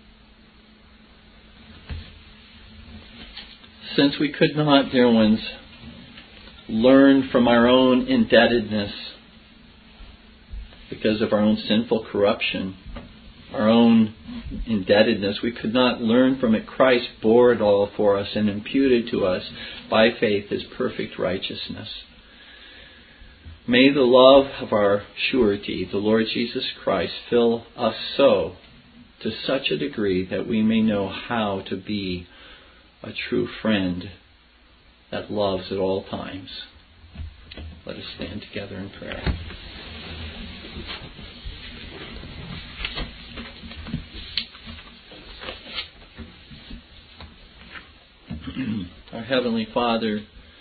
Since we could not, dear ones, learn from our own indebtedness because of our own sinful corruption, our own indebtedness, we could not learn from it. Christ bore it all for us and imputed to us by faith His perfect righteousness. May the love of our surety, the Lord Jesus Christ, fill us so to such a degree that we may know how to be a true friend that loves at all times. Let us stand together in prayer. Our Heavenly Father,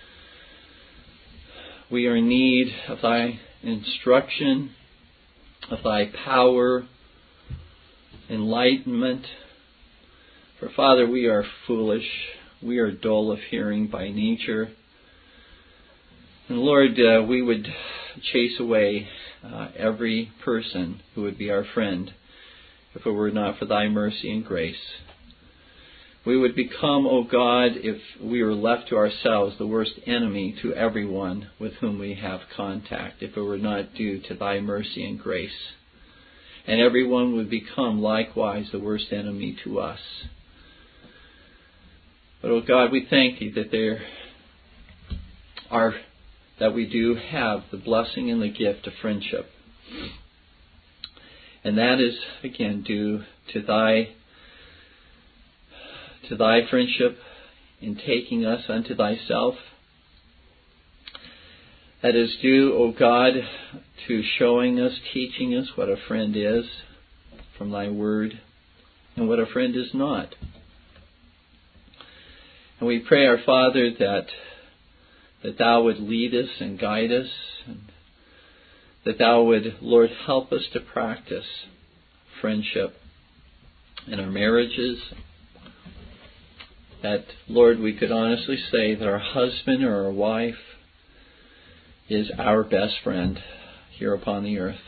we are in need of Thy instruction, of Thy power, enlightenment. For Father, we are foolish. We are dull of hearing by nature. And Lord, we would chase away every person who would be our friend if it were not for Thy mercy and grace. We would become, O God, if we were left to ourselves, the worst enemy to everyone with whom we have contact, if it were not due to Thy mercy and grace. And everyone would become likewise the worst enemy to us. But, O God, we thank Thee that we do have the blessing and the gift of friendship. And that is, again, due to Thy friendship in taking us unto Thyself. That is due, O God, to showing us, teaching us what a friend is from Thy Word and what a friend is not. And we pray, our Father, that Thou would lead us and guide us, and that Thou would, Lord, help us to practice friendship in our marriages, that, Lord, we could honestly say that our husband or our wife is our best friend here upon the earth.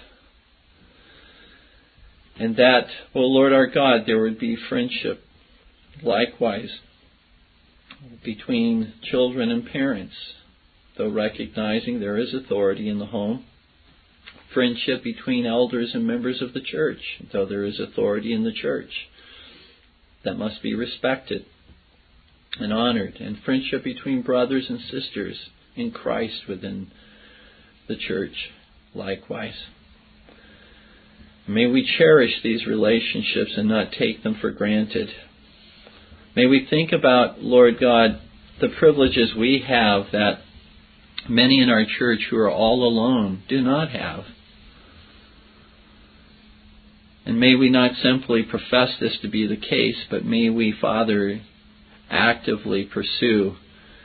And that, O Lord our God, there would be friendship likewise between children and parents, though recognizing there is authority in the home. Friendship between elders and members of the church, though there is authority in the church, that must be respected and honored. And friendship between brothers and sisters in Christ within the church likewise. May we cherish these relationships and not take them for granted. May we think about, Lord God, the privileges we have that many in our church who are all alone do not have. And may we not simply profess this to be the case, but may we, Father, actively pursue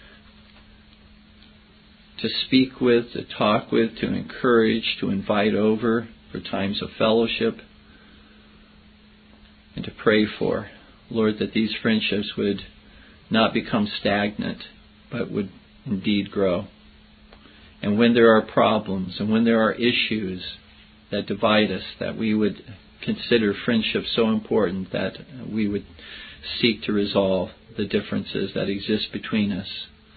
to speak with, to talk with, to encourage, to invite over for times of fellowship, and to pray for, Lord, that these friendships would not become stagnant, but would indeed grow. And when there are problems and when there are issues that divide us, that we would consider friendship so important that we would seek to resolve the differences that exist between us.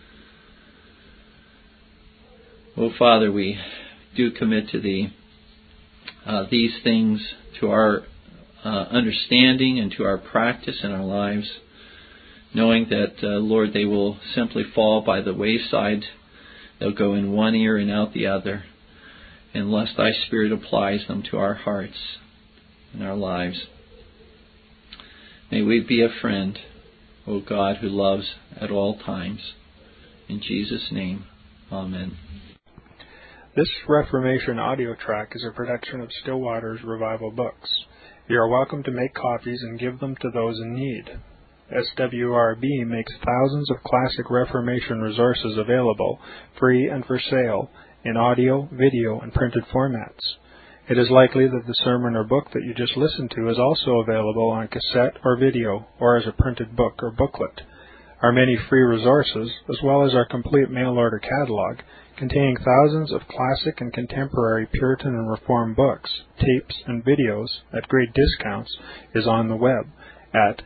Oh, Father, we do commit to Thee these things to our understanding and to our practice in our lives, knowing that, Lord, they will simply fall by the wayside. They'll go in one ear and out the other, unless Thy Spirit applies them to our hearts and our lives. May we be a friend, O God, who loves at all times. In Jesus' name, amen. This Reformation audio track is a production of Still Waters Revival Books. You are welcome to make copies and give them to those in need. SWRB makes thousands of classic Reformation resources available, free and for sale, in audio, video, and printed formats. It is likely that the sermon or book that you just listened to is also available on cassette or video, or as a printed book or booklet. Our many free resources, as well as our complete mail-order catalog, containing thousands of classic and contemporary Puritan and Reformed books, tapes, and videos at great discounts, is on the web at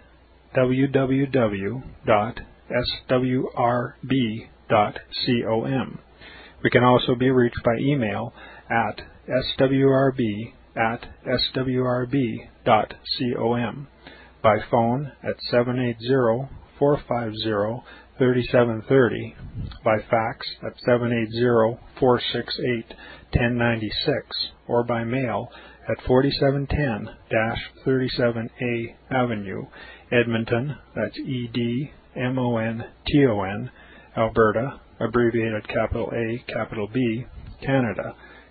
www.swrb.com. We can also be reached by email at swrb@swrb.com, by phone at 780-450-3730, by fax at 780-468-1096, or by mail at 4710-37A Avenue, Edmonton, that's Edmonton, Alberta, abbreviated capital A, capital B, Canada,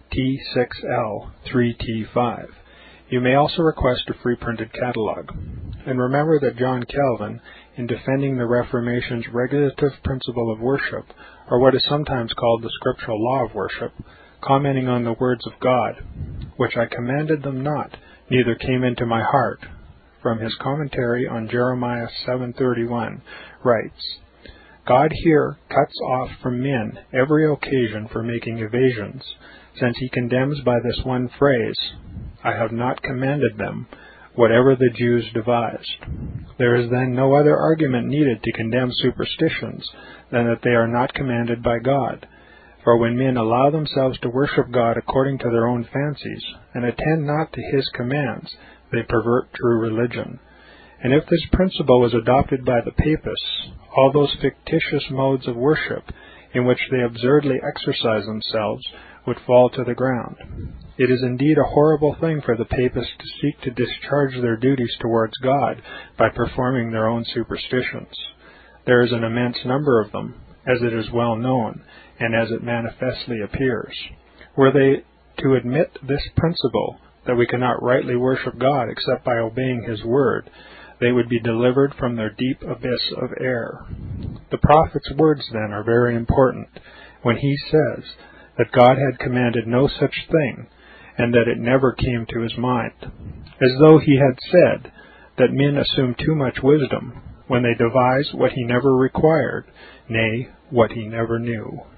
T6L3T5. You may also request a free printed catalog. And remember that John Calvin, in defending the Reformation's regulative principle of worship, or what is sometimes called the scriptural law of worship, commenting on the words of God, "Which I commanded them not, neither came into my heart," from his commentary on Jeremiah 7:31, writes, "God here cuts off from men every occasion for making evasions, since he condemns by this one phrase, 'I have not commanded them,' whatever the Jews devised. There is then no other argument needed to condemn superstitions than that they are not commanded by God. For when men allow themselves to worship God according to their own fancies, and attend not to his commands, they pervert true religion. And if this principle was adopted by the Papists, all those fictitious modes of worship in which they absurdly exercise themselves would fall to the ground. It is indeed a horrible thing for the Papists to seek to discharge their duties towards God by performing their own superstitions. There is an immense number of them, as it is well known, and as it manifestly appears. Were they to admit this principle, that we cannot rightly worship God except by obeying his word, they would be delivered from their deep abyss of error. The prophet's words, then, are very important, when he says that God had commanded no such thing, and that it never came to his mind, as though he had said, that men assume too much wisdom when they devise what he never required, nay, what he never knew.